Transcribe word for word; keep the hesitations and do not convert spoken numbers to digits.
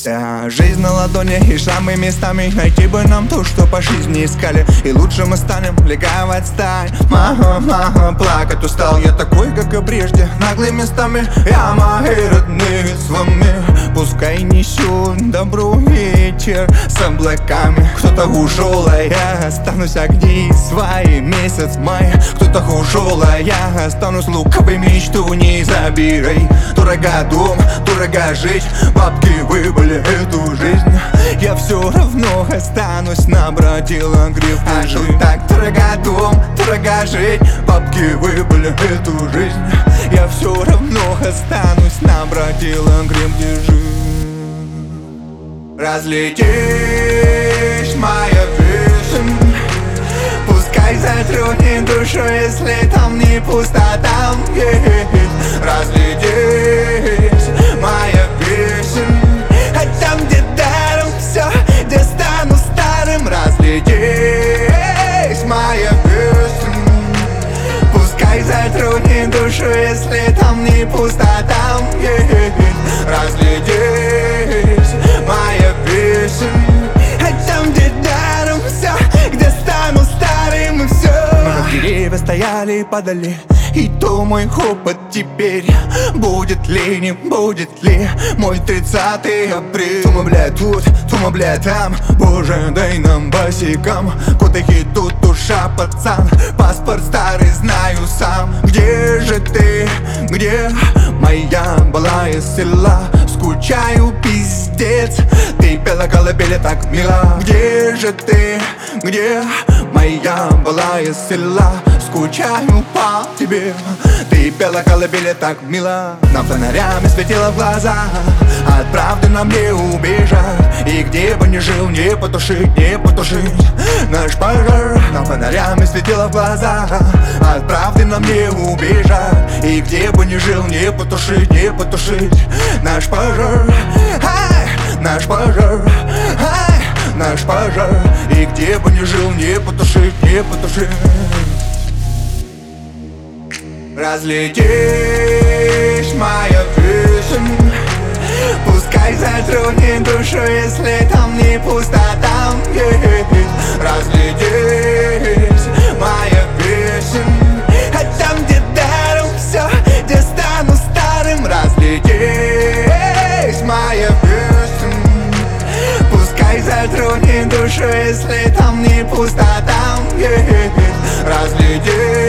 Вся жизнь на ладони и шрамы местами. Найти бы нам то, что по жизни искали, и лучше мы станем ликовать стань. Мага, мага, плакать устал. Я такой, как и прежде, наглый местами. Я мои родные с вами. Пускай несет добру вечер с облаками. Кто-то ушел, а я останусь, огни свои. Месяц май, кто-то ушел, а я останусь. Луковой мечту не забирай. Дорого дом, дорого жить. Бабки выбыли эту жизнь. Я все равно останусь, набродила гриф. А что так дорого дом, дорого жить. Бабки выбыли эту жизнь. Я все равно останусь, набродила гриф. Держи. Разлетись, моя песня. Пускай затронет душу, если там не пусто, там есть. Разлетись, моя песня. А там, где даром все, где стану старым. Разлетись, моя песня. Пускай затронет душу, если там не пусто, там есть. Разлетись, моя песня. А там, где даром все, где стану старым, и все. Деревья стояли и падали, и то мой хопот теперь. Будет ли, не будет ли мой тридцатый апрель? Тума, блядь, тут, тума, блядь, там. Боже, дай нам босикам. Куда-то тут душа, пацан. Паспорт старый знаю сам. Где же ты, где моя былая села? Скучаю, пиздец. Ты пела колыбели так мила. Где же ты, где моя былая села? Скучаю по тебе. Ты пела колыбели так мило. Нам фонарями светила в глаза. От правды нам не убежать. И где бы ни жил, не потушить, не потушить наш пожар. Нам фонарями светила в глаза. От правды нам не убежать. И где бы ни жил, не потушить, не потушить наш пожар. Ай, наш пожар. Ай, наш пожар. И где бы ни жил, не потушить, не потушить. Разлетись, моя песня. Пускай затронет душу, если там не пусто, там есть. Разлетись, моя песня. А там, где даром все, где стану старым. Разлетись, моя песня. Пускай затронет душу, если там не пусто, там есть. Разлетись.